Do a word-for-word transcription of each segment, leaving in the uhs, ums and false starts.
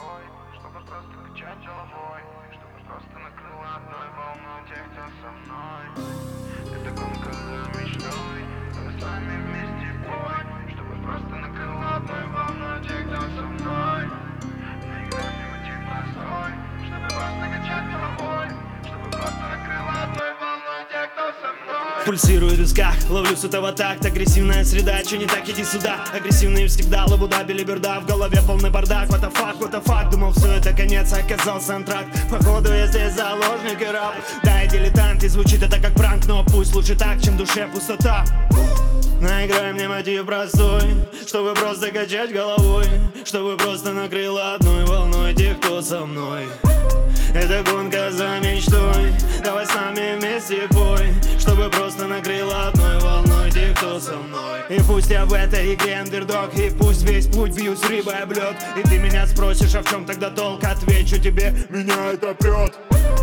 простой, чтобы просто качать головой, чтобы просто накрыло одной волной тех, кто со мной. Это гонка за мечтой, давай с вами вместе в бой, чтобы просто накрыло одной волной тех, кто со мной. Мы играем не мотив простой, чтобы просто качать головой, чтобы просто накрыло одной волной тех, кто со мной. Пульсирую в висках, ловлю с этого такт. Агрессивная среда, че не так, иди сюда. Агрессивные всегда, лабуда, белиберда. В голове полный бардак, what the fuck, what the fuck. Думал, все это конец, оказался антракт. Походу я здесь заложник и раб. Да, я дилетант, и звучит это как пранк, но пусть лучше так, чем в душе пустота. Наиграй мне мотив простой, чтобы просто качать головой, чтобы просто накрыло одной волной тех, кто со мной. Это гонка за мечтой, давай с нами вместе бой, чтобы просто накрыло одной волной тех, кто со мной. И пусть я в этой игре андердог, и пусть весь путь бьюсь рыбой об лед. И ты меня спросишь, а в чем тогда толк? Отвечу тебе, меня это прет.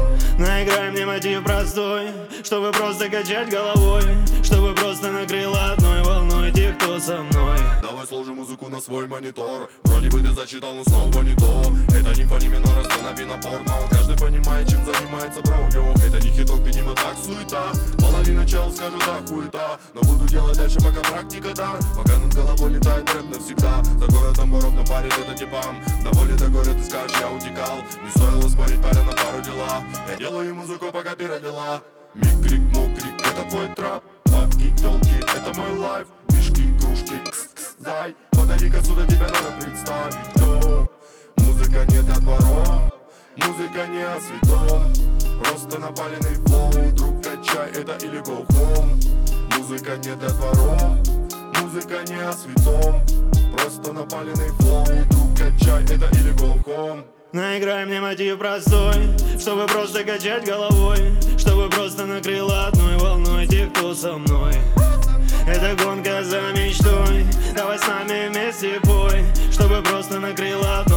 Наиграй мне мотив простой, чтобы просто качать головой, чтобы просто накрыло одной волной тех, кто со мной. Давай сложим музыку на свой монитор. Вроде бы ты зачитал, но снова не то. Это не фони минор, останови напор. Но каждый понимает, чем занимается бро. Йо, это не хиток, видимо так суета. Половина чел скажут, да хуета. Но буду делать дальше, пока практика да. Пока над головой летает рэп навсегда. За городом ровно парит это типам. На воле до горя ты скажешь, я утекал. Не стоило спорить, паря на пару дела. Я делаю музыку, пока ты родила. Микрик, мокрик, это твой трап. Бабки, телки, это мой лайф. Мешки, кружки, кс-кс, зай. Подари-ка сюда, тебя надо представить. Кто? Музыка не для дворов, музыка не о святом. Просто напаленный флоу, друг, качай это или go home. Музыка не для дворов, музыка не о святом. Просто напаленный флоу, друг, качай это или go home. Наиграй мне мотив простой, чтобы просто качать головой, чтобы просто накрыло одной волной тех, кто со мной. Это гонка за мечтой, давай с нами вместе бой, чтобы просто накрыло